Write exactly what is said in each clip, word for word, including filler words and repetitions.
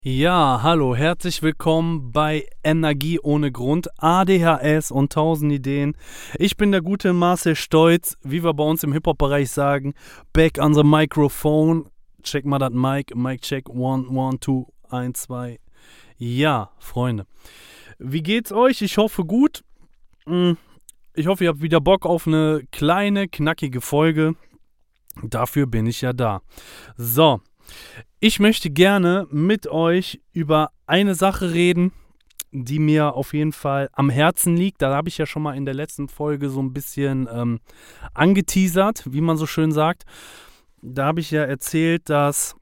Ja, hallo, herzlich willkommen bei Energie ohne Grund, A D H S und tausend Ideen. Ich bin der gute Marcel Stolz, wie wir bei uns im Hip-Hop-Bereich sagen, back on the microphone. Check mal das Mic, Mic check, one, one, two, eins, zwei. Ja, Freunde, wie geht's euch? Ich hoffe gut. Ich hoffe, ihr habt wieder Bock auf eine kleine, knackige Folge. Dafür bin ich ja da. So. Ich möchte gerne mit euch über eine Sache reden, die mir auf jeden Fall am Herzen liegt. Da habe ich ja schon mal in der letzten Folge so ein bisschen ähm, angeteasert, wie man so schön sagt. Da habe ich ja erzählt, dass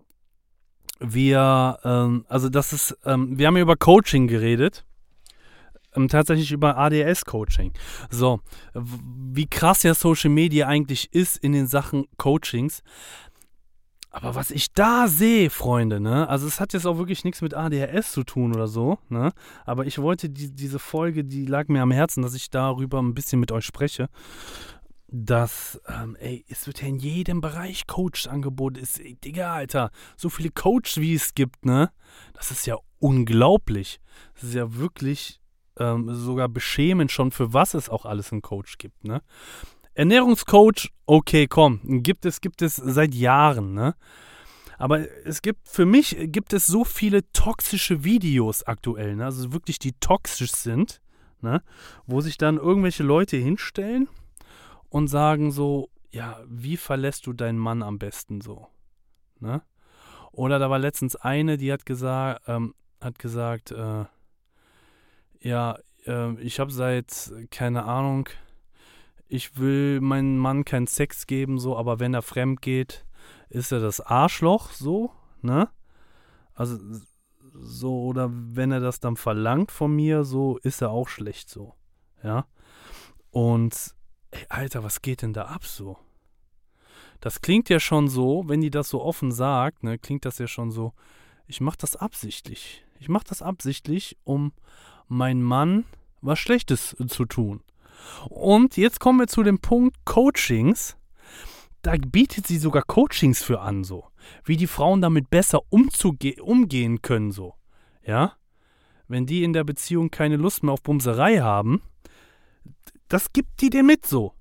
wir, ähm, also das ist, ähm, wir haben ja über Coaching geredet. Ähm, tatsächlich über A D H S-Coaching. So, w- wie krass ja Social Media eigentlich ist in den Sachen Coachings. Aber was ich da sehe, Freunde, ne, also es hat jetzt auch wirklich nichts mit A D H S zu tun oder so, ne, aber ich wollte die, diese Folge, die lag mir am Herzen, dass ich darüber ein bisschen mit euch spreche, dass, ähm, ey, es wird ja in jedem Bereich Coach angeboten, ist, ey, Digga, Alter, so viele Coaches, wie es gibt, ne, das ist ja unglaublich, das ist ja wirklich ähm, sogar beschämend schon, für was es auch alles einen Coach gibt, ne. Ernährungscoach, okay, komm, gibt es, gibt es seit Jahren, ne? Aber es gibt, für mich gibt es so viele toxische Videos aktuell, ne? Also wirklich, die toxisch sind, ne? Wo sich dann irgendwelche Leute hinstellen und sagen so, ja, wie verlässt du deinen Mann am besten so, ne? Oder da war letztens eine, die hat gesagt, ähm, hat gesagt, äh, ja, äh, ich habe seit, keine Ahnung, ich will meinem Mann keinen Sex geben, so, aber wenn er fremd geht, ist er das Arschloch, so, ne? Also, so, oder wenn er das dann verlangt von mir, so, ist er auch schlecht, so, ja? Und, ey, Alter, was geht denn da ab, so? Das klingt ja schon so, wenn die das so offen sagt, ne, klingt das ja schon so, ich mach das absichtlich. Ich mach das absichtlich, um meinem Mann was Schlechtes zu tun. Und jetzt kommen wir zu dem Punkt Coachings. Da bietet sie sogar Coachings für an, so. Wie die Frauen damit besser umzuge- umgehen können, so. Ja? Wenn die in der Beziehung keine Lust mehr auf Bumserei haben, das gibt die dir mit, so.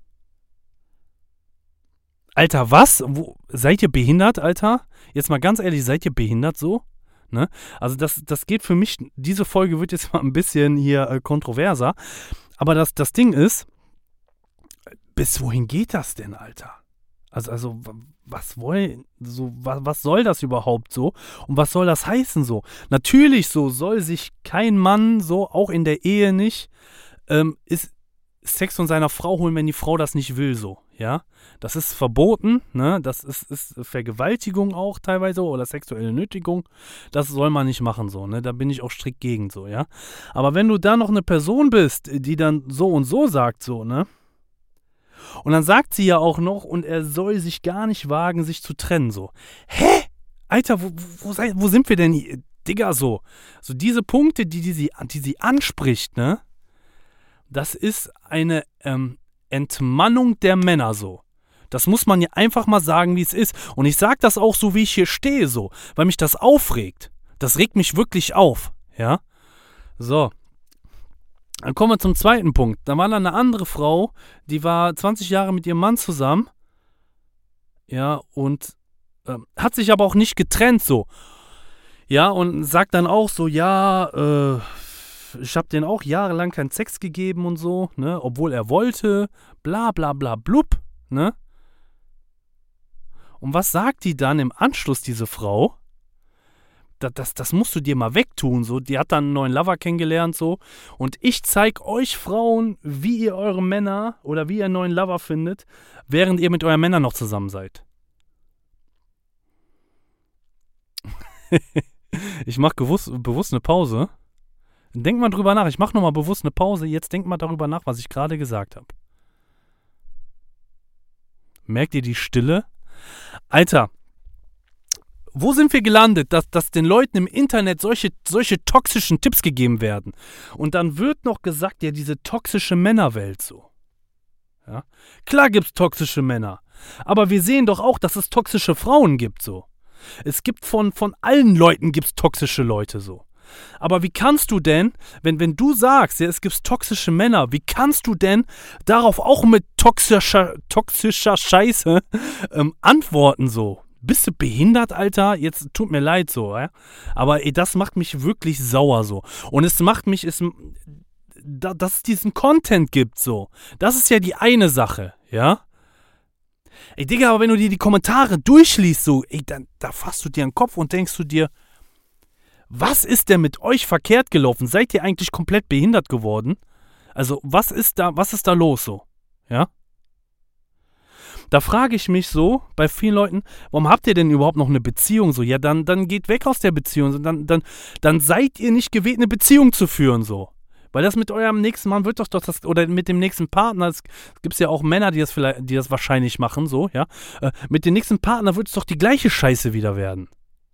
Alter, was? Wo, seid ihr behindert, Alter? Jetzt mal ganz ehrlich, seid ihr behindert, so? Ne? Also das, das geht für mich, diese Folge wird jetzt mal ein bisschen hier äh, kontroverser. Aber das, das Ding ist, bis wohin geht das denn, Alter? Also, also was wollen, so, was, was soll das überhaupt so? Und was soll das heißen so? Natürlich so, soll sich kein Mann so, auch in der Ehe nicht, ähm, ist Sex von seiner Frau holen, wenn die Frau das nicht will, so, ja? Das ist verboten, ne? Das ist, ist Vergewaltigung auch teilweise oder sexuelle Nötigung. Das soll man nicht machen, so, ne? Da bin ich auch strikt gegen, so, ja? Aber wenn du da noch eine Person bist, die dann so und so sagt, so, ne? Und dann sagt sie ja auch noch, und er soll sich gar nicht wagen, sich zu trennen, so. Hä? Alter, wo, wo, sei, wo sind wir denn hier? Digga, so. So diese Punkte, die, die, sie, die sie anspricht, ne? Das ist eine ähm, Entmannung der Männer, so. Das muss man ja einfach mal sagen, wie es ist. Und ich sag das auch so, wie ich hier stehe, so. Weil mich das aufregt. Das regt mich wirklich auf, ja. So. Dann kommen wir zum zweiten Punkt. Da war dann eine andere Frau, die war zwanzig Jahre mit ihrem Mann zusammen. Ja, und äh, hat sich aber auch nicht getrennt, so. Ja, und sagt dann auch so, ja, äh, ich habe denen auch jahrelang keinen Sex gegeben und so, ne, obwohl er wollte, bla bla bla blub, ne. Und was sagt die dann im Anschluss, diese Frau? Das, das, das musst du dir mal wegtun, so. Die hat dann einen neuen Lover kennengelernt, so. Und ich zeig euch Frauen, wie ihr eure Männer oder wie ihr einen neuen Lover findet, während ihr mit euren Männern noch zusammen seid. Ich mache bewusst, bewusst eine Pause. Denkt mal drüber nach. Ich mache nochmal bewusst eine Pause. Jetzt denkt mal darüber nach, was ich gerade gesagt habe. Merkt ihr die Stille? Alter, wo sind wir gelandet, dass, dass den Leuten im Internet solche, solche toxischen Tipps gegeben werden? Und dann wird noch gesagt, ja, diese toxische Männerwelt so. Ja? Klar gibt's toxische Männer. Aber wir sehen doch auch, dass es toxische Frauen gibt so. Es gibt von, von allen Leuten gibt's toxische Leute so. Aber wie kannst du denn, wenn, wenn du sagst, ja, es gibt toxische Männer, wie kannst du denn darauf auch mit toxischer, toxischer Scheiße ähm, antworten so? Bist du behindert, Alter? Jetzt tut mir leid so, ja? Aber ey, das macht mich wirklich sauer so. Und es macht mich, es, da, dass es diesen Content gibt so. Das ist ja die eine Sache, ja? Ey, Digga, aber wenn du dir die Kommentare durchliest so, ey, dann, da fasst du dir an den Kopf und denkst du dir, was ist denn mit euch verkehrt gelaufen? Seid ihr eigentlich komplett behindert geworden? Also, was ist da, was ist da los so? Ja? Da frage ich mich so, bei vielen Leuten, warum habt ihr denn überhaupt noch eine Beziehung so? Ja, dann, dann geht weg aus der Beziehung. Dann, dann, dann seid ihr nicht gewählt, eine Beziehung zu führen so. Weil das mit eurem nächsten Mann wird doch doch das, oder mit dem nächsten Partner, es gibt ja auch Männer, die das vielleicht, die das wahrscheinlich machen, so, ja. Äh, mit dem nächsten Partner wird es doch die gleiche Scheiße wieder werden.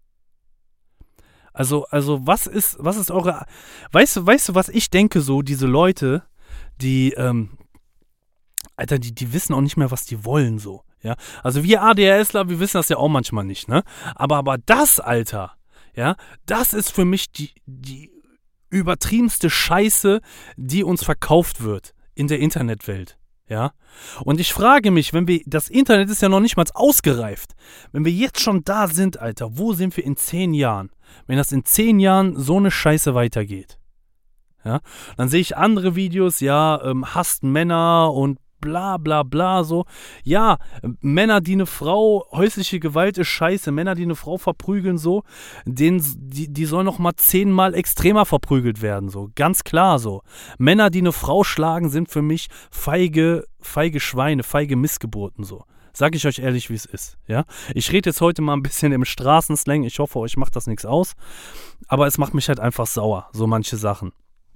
Also, also, was ist, was ist eure, weißt du, weißt du, was ich denke so, diese Leute, die, ähm, Alter, die, die wissen auch nicht mehr, was die wollen, so, ja. Also wir ADHSler, wir wissen das ja auch manchmal nicht, ne. Aber, aber das, Alter, ja, das ist für mich die, die übertriebenste Scheiße, die uns verkauft wird in der Internetwelt, ja. Und ich frage mich, wenn wir, das Internet ist ja noch nicht mal ausgereift, wenn wir jetzt schon da sind, Alter, wo sind wir in zehn Jahren? Wenn das in zehn Jahren so eine Scheiße weitergeht, ja, dann sehe ich andere Videos, ja, ähm, hasst Männer und bla bla bla so. Ja, Männer, die eine Frau, häusliche Gewalt ist scheiße, Männer, die eine Frau verprügeln so, denen, die, die sollen noch mal zehnmal extremer verprügelt werden, so, ganz klar so. Männer, die eine Frau schlagen, sind für mich feige, feige Schweine, feige Missgeburten so. Sag ich euch ehrlich, wie es ist, ja. Ich rede jetzt heute mal ein bisschen im Straßenslang, ich hoffe, euch macht das nichts aus, aber es macht mich halt einfach sauer, so manche Sachen.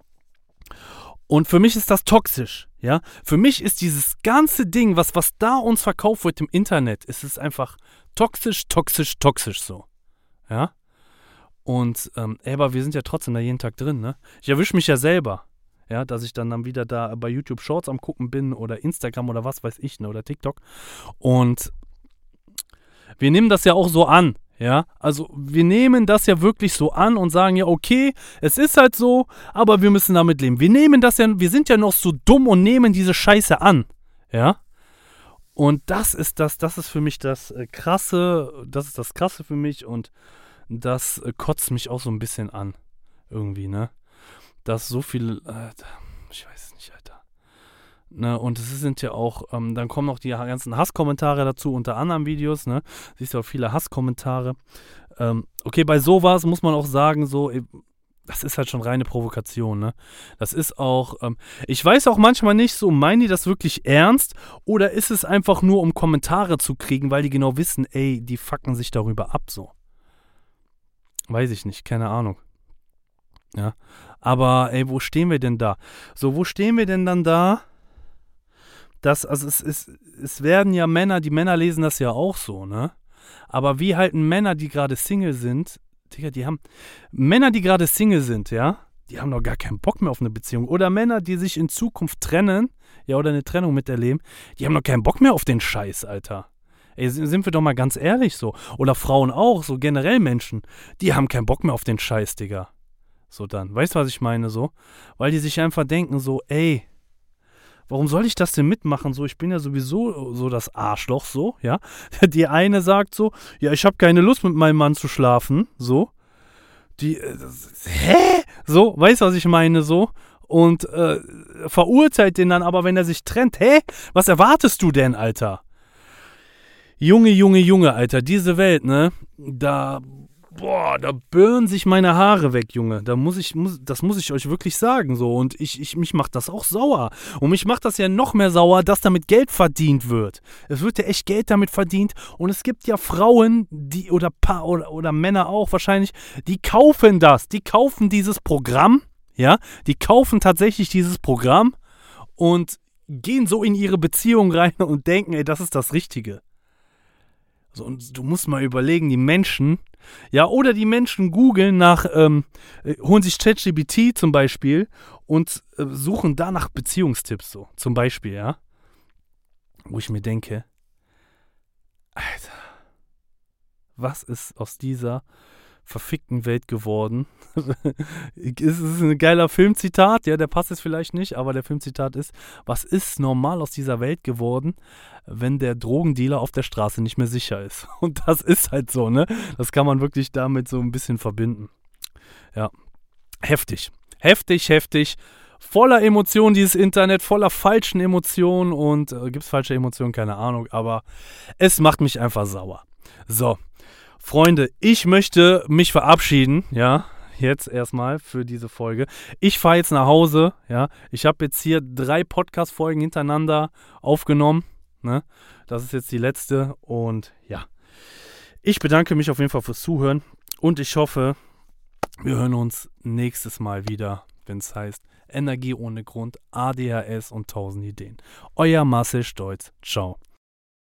Und für mich ist das toxisch, ja. Für mich ist dieses ganze Ding, was, was da uns verkauft wird im Internet, ist es einfach toxisch, toxisch, toxisch so, ja. Und, ähm, ey, aber wir sind ja trotzdem da jeden Tag drin, ne. Ich erwische mich ja selber, ja, dass ich dann, dann wieder da bei YouTube Shorts am gucken bin oder Instagram oder was weiß ich, ne, oder TikTok. Und wir nehmen das ja auch so an, ja, also wir nehmen das ja wirklich so an und sagen ja, okay, es ist halt so, aber wir müssen damit leben. Wir nehmen das ja, wir sind ja noch so dumm und nehmen diese Scheiße an, ja. Und das ist das, das ist für mich das äh, Krasse, das ist das Krasse für mich und das äh, kotzt mich auch so ein bisschen an, irgendwie, ne. Dass so viel, äh, ich weiß es nicht, Alter. Ne, und es sind ja auch, ähm, dann kommen noch die ganzen Hasskommentare dazu, unter anderen Videos, ne, siehst du auch viele Hasskommentare. Ähm, okay, bei sowas muss man auch sagen, so, das ist halt schon reine Provokation, ne. Das ist auch, ähm, ich weiß auch manchmal nicht, so, meinen die das wirklich ernst oder ist es einfach nur, um Kommentare zu kriegen, weil die genau wissen, ey, die fucken sich darüber ab, so. Weiß ich nicht, keine Ahnung. Ja, aber ey, wo stehen wir denn da? So, wo stehen wir denn dann da? Das, also es, es, es werden ja Männer, die Männer lesen das ja auch so, ne? Aber wie halten Männer, die gerade Single sind, Digga, die haben, Männer, die gerade Single sind, ja, die haben doch gar keinen Bock mehr auf eine Beziehung. Oder Männer, die sich in Zukunft trennen, ja, oder eine Trennung miterleben, die haben doch keinen Bock mehr auf den Scheiß, Alter. Ey, sind wir doch mal ganz ehrlich so. Oder Frauen auch, so generell Menschen, die haben keinen Bock mehr auf den Scheiß, Digga. So dann, weißt du, was ich meine, so? Weil die sich einfach denken, so, ey, warum soll ich das denn mitmachen, so, ich bin ja sowieso so das Arschloch, so, ja? Die eine sagt so, ja, ich habe keine Lust mit meinem Mann zu schlafen, so. Die, äh, hä? So, weißt du, was ich meine, so? Und äh, verurteilt den dann aber, wenn er sich trennt, hä? Was erwartest du denn, Alter? Junge, Junge, Junge, Alter, diese Welt, ne? Da... Boah, da burnen sich meine Haare weg, Junge. Da muss ich, muss, das muss ich euch wirklich sagen, so. Und ich, ich, mich macht das auch sauer. Und mich macht das ja noch mehr sauer, dass damit Geld verdient wird. Es wird ja echt Geld damit verdient. Und es gibt ja Frauen, die, oder paar, oder, oder Männer auch wahrscheinlich, die kaufen das. Die kaufen dieses Programm, ja. Die kaufen tatsächlich dieses Programm und gehen so in ihre Beziehung rein und denken, ey, das ist das Richtige. So, und du musst mal überlegen, die Menschen, ja, oder die Menschen googeln nach, ähm, holen sich ChatGPT zum Beispiel und äh, suchen da nach Beziehungstipps, so, zum Beispiel, ja. Wo ich mir denke, Alter, Was ist aus dieser verfickten Welt geworden? Es ist ein geiler Filmzitat, ja, der passt jetzt vielleicht nicht, aber der Filmzitat ist: Was ist normal aus dieser Welt geworden, wenn der Drogendealer auf der Straße nicht mehr sicher ist? Und das ist halt so, ne? Das kann man wirklich damit so ein bisschen verbinden. Ja, heftig. Heftig, heftig. Voller Emotionen, dieses Internet, voller falschen Emotionen und äh, gibt es falsche Emotionen? Keine Ahnung, aber es macht mich einfach sauer. So, Freunde, ich möchte mich verabschieden, ja, jetzt erstmal für diese Folge. Ich fahre jetzt nach Hause, ja. Ich habe jetzt hier drei Podcast-Folgen hintereinander aufgenommen, ne. Das ist jetzt die letzte und ja. Ich bedanke mich auf jeden Fall fürs Zuhören und ich hoffe, wir hören uns nächstes Mal wieder, wenn es heißt Energie ohne Grund, A D H S und tausend Ideen. Euer Marcel Stolz. Ciao.